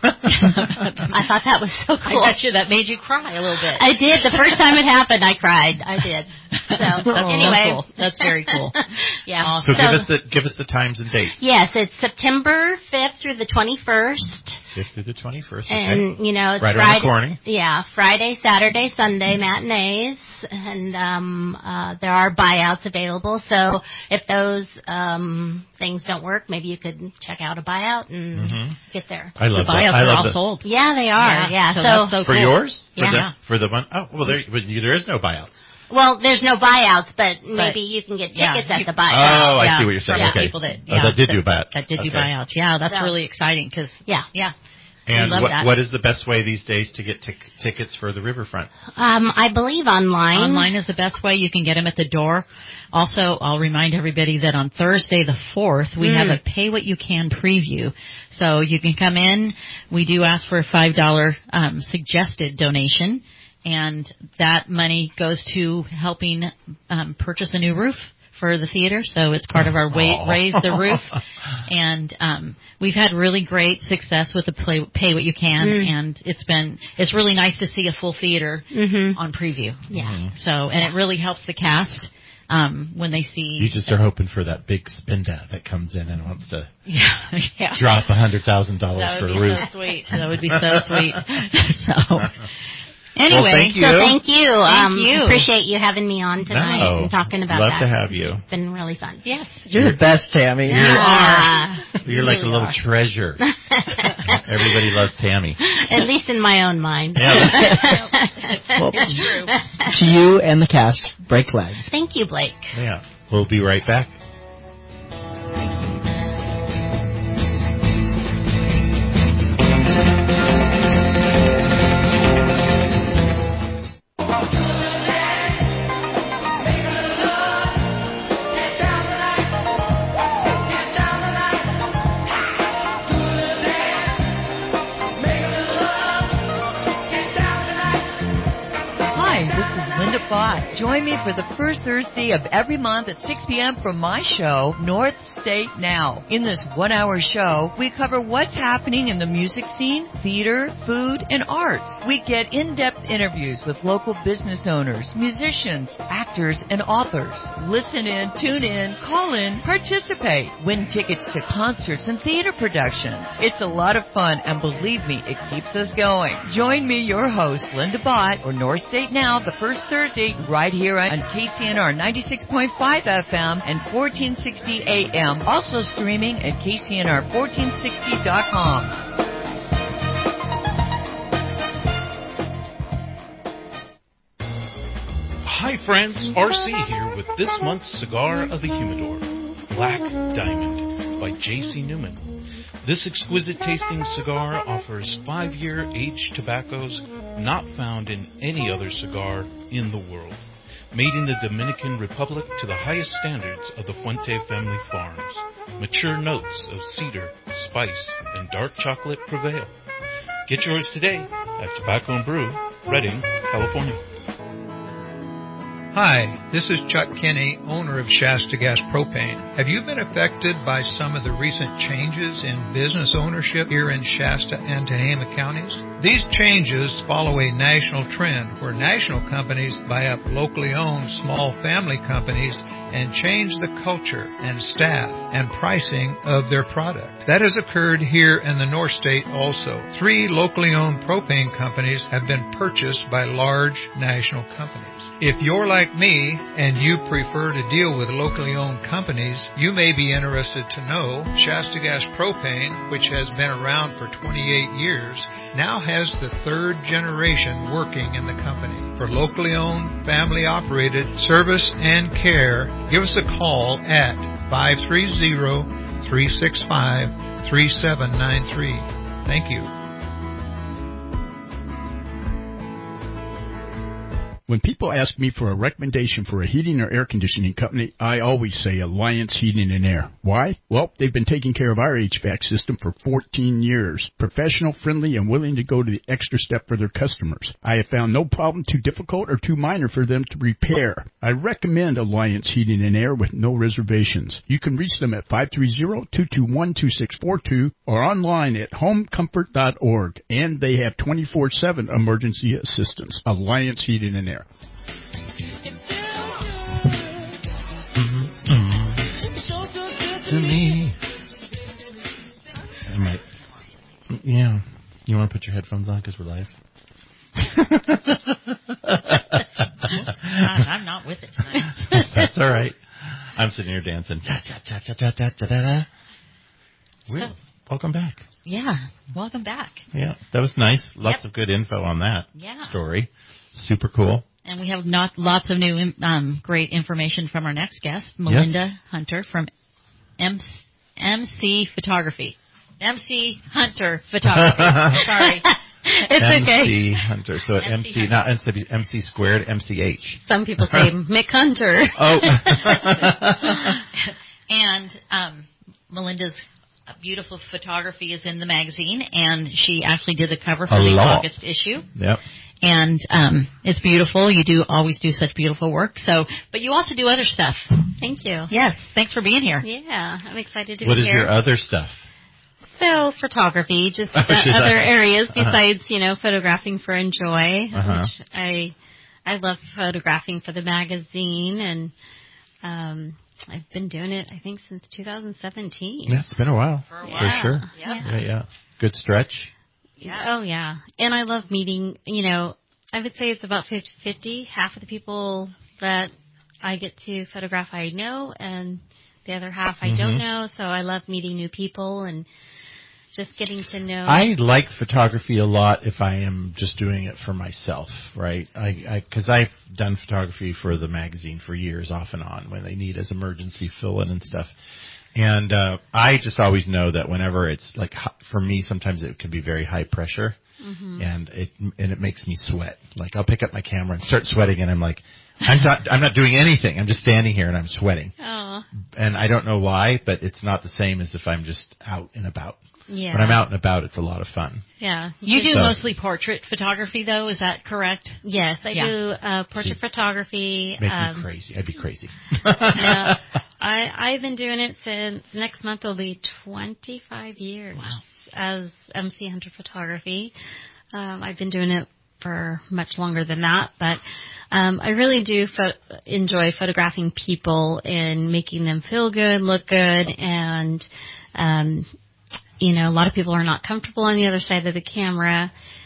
I thought that was so cool. I bet you that made you cry a little bit. I did. The first time it happened, I cried. I did. So anyway, cool. That's very cool. Yeah. Awesome. So give us the times and dates. Yes, it's September 5th through the 21st. 5th through the 21st. Okay. And you know, it's right Friday, around the corner. Yeah, Friday, Saturday, Sunday matinees, and there are buyouts available. So if those things don't work, maybe you could check out a buyout and get there. I love the buyouts that. are all sold. Yeah, they are. Yeah. So that's so for cool. yours? Yeah. For the one? Oh, well, there is no buyouts. Well, there's no buyouts, but maybe you can get tickets at the buyout. Oh, I see what you're saying. Yeah, okay. people that did do buyouts. That did do buyouts. Yeah, that's really exciting because yeah. And what is the best way these days to get tickets for the Riverfront? I believe online. Online is the best way. You can get them at the door. Also, I'll remind everybody that on Thursday the 4th, we have a Pay What You Can preview. So you can come in. We do ask for a $5 suggested donation, and that money goes to helping purchase a new roof for the theater, so it's part of our Raise the Roof. And we've had really great success with the Pay What You Can, and it's really nice to see a full theater on preview. Yeah. So, and it really helps the cast when they see. You just are hoping for that big spinda that comes in and wants to drop $100,000 for a roof. So sweet. That would be so sweet. So. Anyway, well, thank you. So thank you. Thank you. Appreciate you having me on tonight and talking about Love that. to have you. It's been really fun. Yes. You're the best, Tammy. You are. You're like a little treasure. Everybody loves Tammy. At least in my own mind. Yeah. Well, it's true. To you and the cast, break legs. Thank you, Blake. Yeah. We'll be right back. Join me for the first Thursday of every month at 6 p.m. for my show, North State Now. In this 1-hour show, we cover what's happening in the music scene, theater, food, and arts. We get in-depth interviews with local business owners, musicians, actors, and authors. Listen in, tune in, call in, participate, win tickets to concerts and theater productions. It's a lot of fun, and believe me, it keeps us going. Join me, your host, Linda Bott, for North State Now, the first Thursday Thursday, right here on KCNR 96.5 FM and 1460 AM. Also streaming at KCNR1460.com. Hi friends, RC here with this month's Cigar of the Humidor, Black Diamond by J.C. Newman. This exquisite tasting cigar offers 5-year aged tobaccos not found in any other cigar in the world. Made in the Dominican Republic to the highest standards of the Fuente family farms. Mature notes of cedar, spice, and dark chocolate prevail. Get yours today at Tobacco and Brew, Redding, California. Hi, this is Chuck Kinney, owner of Shasta Gas Propane. Have you been affected by some of the recent changes in business ownership here in Shasta and Tehama counties? These changes follow a national trend where national companies buy up locally owned small family companies and change the culture and staff and pricing of their product. That has occurred here in the North State also. 3 locally owned propane companies have been purchased by large national companies. If you're like me and you prefer to deal with locally owned companies, you may be interested to know Shasta Gas Propane, which has been around for 28 years, now has the 3rd generation working in the company. For locally owned, family operated service and care, give us a call at 530-365-3793. Thank you. When people ask me for a recommendation for a heating or air conditioning company, I always say Alliance Heating and Air. Why? Well, they've been taking care of our HVAC system for 14 years. Professional, friendly, and willing to go to the extra step for their customers. I have found no problem too difficult or too minor for them to repair. I recommend Alliance Heating and Air with no reservations. You can reach them at 530-221-2642 or online at homecomfort.org. And they have 24/7 emergency assistance. Alliance Heating and Air. To me. I might. Yeah. You want to put your headphones on because we're live? I'm not with it tonight. That's all right. I'm sitting here dancing. Welcome back. Yeah. Welcome back. Yeah. That was nice. Lots of good info on that story. Super cool. And we have lots of new great information from our next guest, Melinda Hunter from MC Photography. MC Hunter Photography. Sorry. It's okay. MC Hunter. So MC, not MC squared, MCH. Some people say Mick Hunter. Oh. And Melinda's beautiful photography is in the magazine, and she actually did the cover for the August issue. Yep. And it's beautiful. You always do such beautiful work. But you also do other stuff. Thank you. Yes. Thanks for being here. Yeah, I'm excited to be here. What is here. your other stuff? So photography, just other areas besides, photographing for Enjoy, which I love photographing for the magazine, and I've been doing it, I think, since 2017. Yeah, it's been a while. For sure. Yeah. Good stretch. Yeah. Oh, yeah. And I love meeting, I would say it's about 50-50. Half of the people that I get to photograph I know, and the other half I don't know. So I love meeting new people and just getting to know. I like photography a lot if I am just doing it for myself, right? Because I've done photography for the magazine for years off and on when they need as emergency fill-in and stuff. And I just always know that whenever it's like, for me, sometimes it can be very high pressure, and it makes me sweat. Like I'll pick up my camera and start sweating, and I'm like, I'm not doing anything. I'm just standing here and I'm sweating. Oh. And I don't know why, but it's not the same as if I'm just out and about. Yeah. When I'm out and about, it's a lot of fun. Yeah. You do mostly portrait photography, though. Is that correct? Yes, I do portrait photography. Make me crazy. I'd be crazy. Yeah. I've been doing it since next month will be 25 years as MC Hunter Photography. I've been doing it for much longer than that, but I really do enjoy photographing people and making them feel good, look good, and a lot of people are not comfortable on the other side of the camera,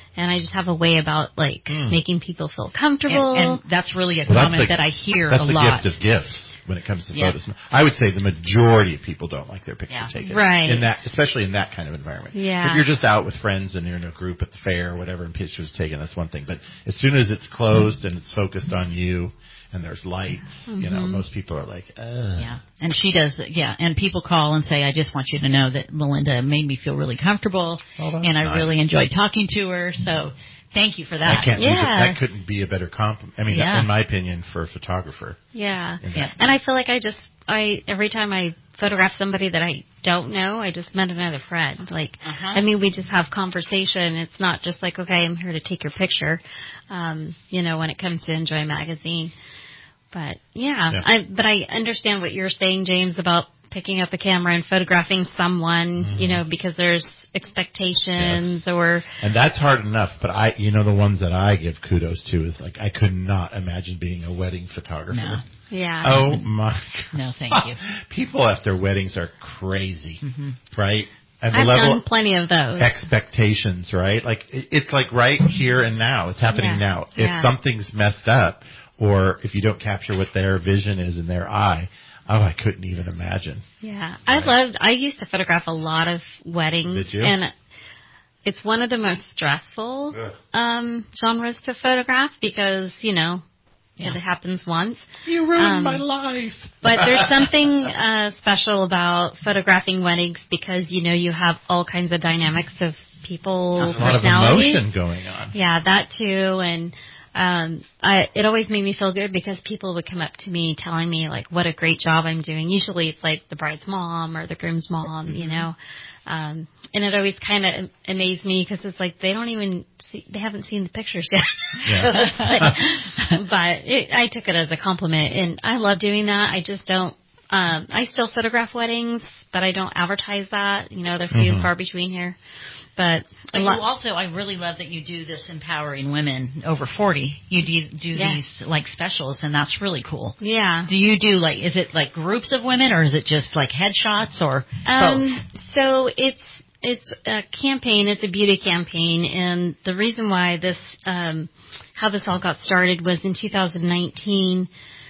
And I just have a way about making people feel comfortable. And that's really a comment that I hear a lot. That's the gift of gifts when it comes to photos. I would say the majority of people don't like their picture taken. Right. Especially in that kind of environment. Yeah. If you're just out with friends and you're in a group at the fair or whatever and pictures taken, that's one thing. But as soon as it's closed and it's focused on you and there's lights, most people are like, Yeah. And she does, and people call and say, I just want you to know that Melinda made me feel really comfortable and I really enjoyed talking to her. So thank you for that. That couldn't be a better compliment. I mean, in my opinion, for a photographer. Yeah. And I feel like every time I photograph somebody that I don't know, I just met another friend. I mean, we just have conversation. It's not just like, okay, I'm here to take your picture, when it comes to Enjoy Magazine. But I understand what you're saying, James, about picking up a camera and photographing someone, because there's expectations and that's hard enough. But the ones that I give kudos to is I could not imagine being a wedding photographer. No. Yeah. Oh my God. No, thank you. People after weddings are crazy, right? And I've done plenty of those. Expectations, right? It's right here and now. It's happening now. If something's messed up, or if you don't capture what their vision is in their eye, I couldn't even imagine. Yeah. I used to photograph a lot of weddings. Did you? And it's one of the most stressful genres to photograph because, it happens once. You ruined my life. But there's something special about photographing weddings because, you have all kinds of dynamics of people, personalities. A lot of emotion going on. Yeah, that too. And it always made me feel good because people would come up to me telling me what a great job I'm doing. Usually it's the bride's mom or the groom's mom, and it always kind of amazed me because it's they haven't seen the pictures yet. Yeah. But I took it as a compliment and I love doing that. I just don't, I still photograph weddings, but I don't advertise that. They're few and far between here. But you also, I really love that you do this empowering women over 40. You do these specials, and that's really cool. Yeah. Do you do is it groups of women, or is it just headshots, or both? So it's a campaign. It's a beauty campaign, and the reason why this, how this all got started was in 2019.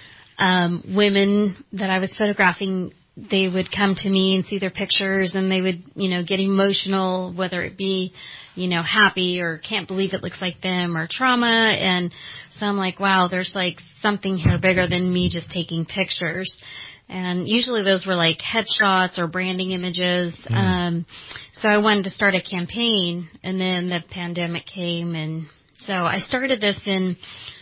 Women that I was photographing, they would come to me and see their pictures and they would, get emotional, whether it be, happy or can't believe it looks like them or trauma. And so I'm like, wow, there's something here bigger than me just taking pictures. And usually those were headshots or branding images. So I wanted to start a campaign and then the pandemic came. And so I started this in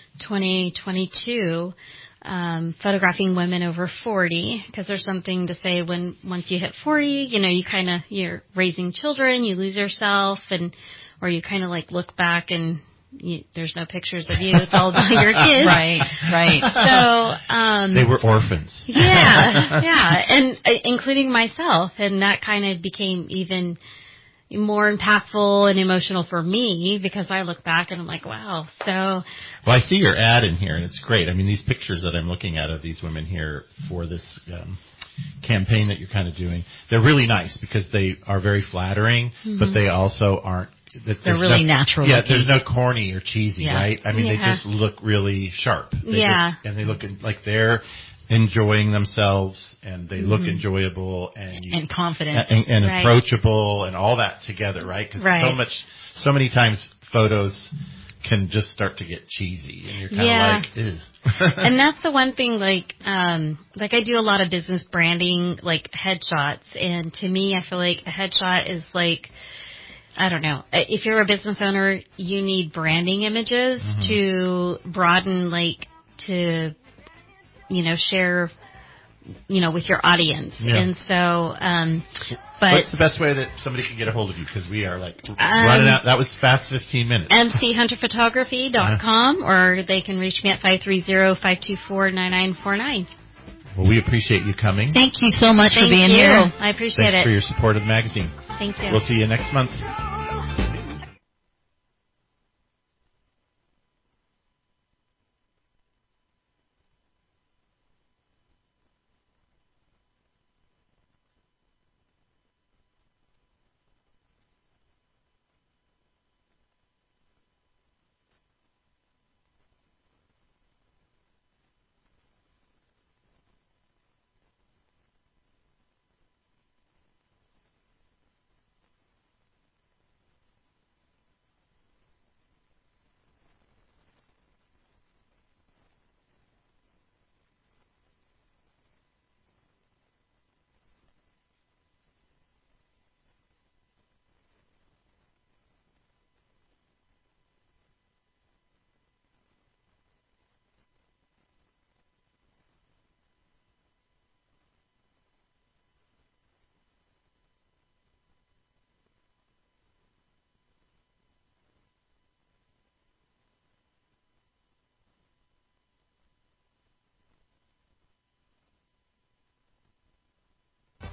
2022. Photographing women over 40 because there's something to say once you hit 40, you're raising children, you lose yourself or you kind of look back and there's no pictures of you. It's all about your kids. Right. So, they were orphans. Yeah. And including myself. And that kind of became even more impactful and emotional for me because I look back and I'm like, wow. So. Well, I see your ad in here and it's great. I mean, these pictures that I'm looking at of these women here for this campaign that you're kind of doing, they're really nice because they are very flattering, but they also aren't. They're really natural. Yeah, looking. There's no corny or cheesy, right? I mean, they just look really sharp. And they look like they're enjoying themselves and they look enjoyable and confident and approachable and all that together, right? Because so many times photos can just start to get cheesy and you're kind of ew. And that's the one thing, I do a lot of business branding, headshots. And to me, I feel like a headshot is I don't know. If you're a business owner, you need branding images to broaden, to, share, with your audience. Yeah. And so, but what's the best way that somebody can get a hold of you? Because we are running out. That was fast 15 minutes. mchunterphotography.com, or they can reach me at 530-524-9949. Well, we appreciate you coming. Thank you so much for being here. I appreciate it. Thanks for your support of the magazine. Thank you. We'll see you next month.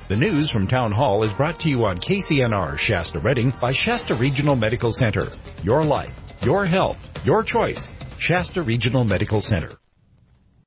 The news from Town Hall is brought to you on KCNR Shasta Redding by Shasta Regional Medical Center. Your life, your health, your choice. Shasta Regional Medical Center.